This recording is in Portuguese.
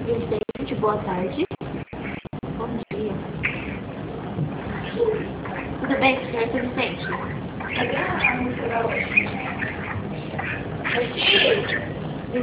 Vicente, boa tarde. Bom dia. Tudo bem com o senhor, seu Vicente? Cadê a música da hoje? Aqui.